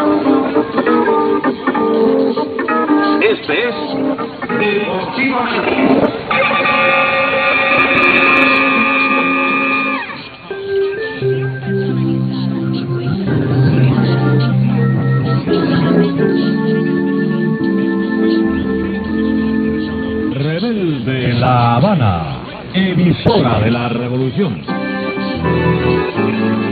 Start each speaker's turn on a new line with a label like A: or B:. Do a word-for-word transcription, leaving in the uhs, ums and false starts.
A: Este es Deportivo Cali.
B: Rebelde La Habana, emisora de la revolución.